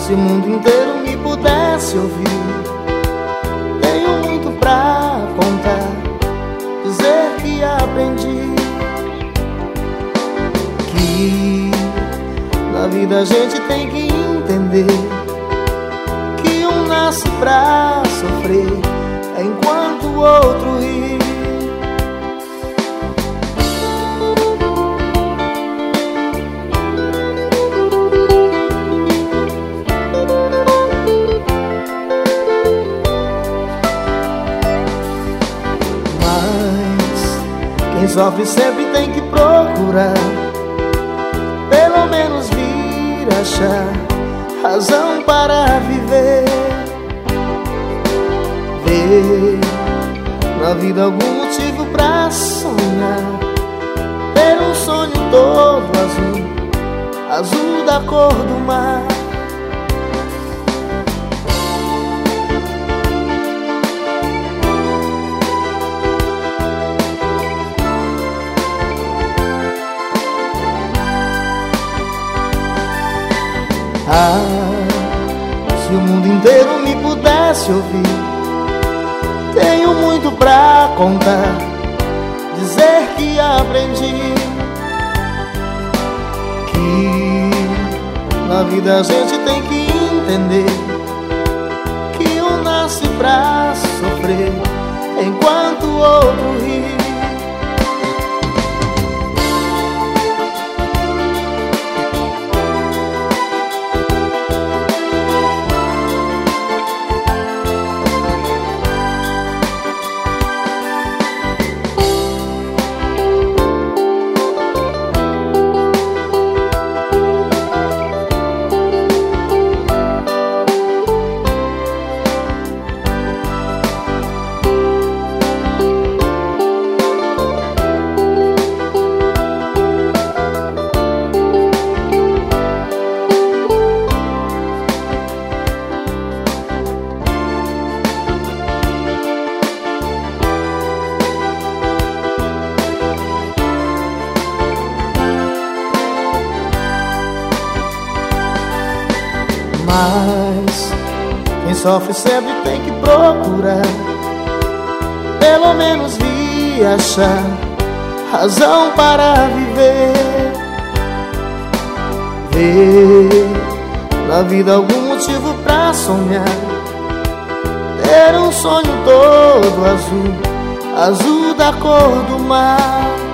Se o mundo inteiro me pudesse ouvir, tenho muito pra contar, dizer que aprendi que na vida a gente tem que entender que um nasce pra sofrer enquanto o outro ri. Quem sofre sempre tem que procurar, pelo menos vir achar razão para viver. Ver na vida algum motivo pra sonhar, ter um sonho todo azul, azul da cor do mar. Se o mundo inteiro me pudesse ouvir, tenho muito pra contar, dizer que aprendi que na vida a gente tem que entender que um nasce pra sofrer enquanto o outro ri. Mas quem sofre sempre tem que procurar, pelo menos vir achar razão para viver. Ver na vida algum motivo pra sonhar, ter um sonho todo azul, azul da cor do mar.